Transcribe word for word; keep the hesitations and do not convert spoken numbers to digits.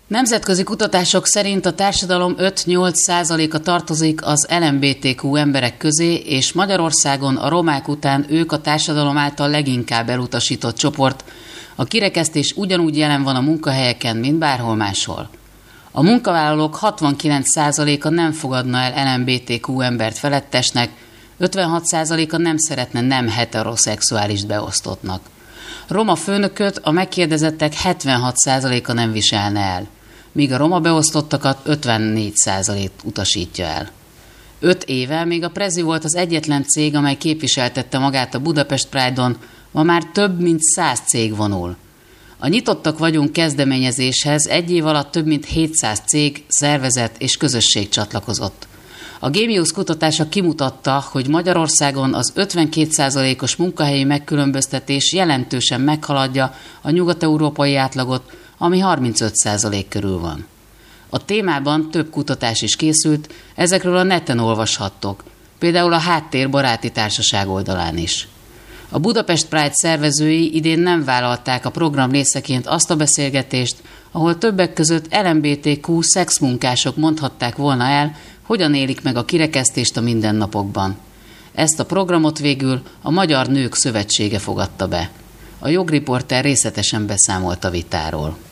Nemzetközi kutatások szerint a társadalom öt-nyolc százaléka tartozik az el em bé té kú emberek közé, és Magyarországon a romák után ők a társadalom által leginkább elutasított csoport. A kirekesztés ugyanúgy jelen van a munkahelyeken, mint bárhol máshol. A munkavállalók hatvankilenc százaléka nem fogadna el el em bé té kú embert felettesnek, ötvenhat százaléka nem szeretne nem heteroszexuális beosztottnak. Roma főnököt a megkérdezettek hetvenhat százaléka nem viselne el, míg a roma beosztottakat ötvennégy százalék utasítja el. Öt éve még a Prezi volt az egyetlen cég, amely képviseltette magát a Budapest Pride-on, ma már több mint száz cég vonul. A Nyitottak vagyunk kezdeményezéshez egy év alatt több mint hétszáz cég, szervezet és közösség csatlakozott. A Gémius kutatása kimutatta, hogy Magyarországon az ötvenkét százalékos munkahelyi megkülönböztetés jelentősen meghaladja a nyugat-európai átlagot, ami harmincöt százalék körül van. A témában több kutatás is készült, ezekről a neten olvashattok, például a Háttér baráti társaság oldalán is. A Budapest Pride szervezői idén nem vállalták a program részeként azt a beszélgetést, ahol többek között el em bé té kú szexmunkások mondhatták volna el, hogyan élik meg a kirekesztést a mindennapokban. Ezt a programot végül a Magyar Nők Szövetsége fogadta be. A jogriporter részletesen beszámolt a vitáról.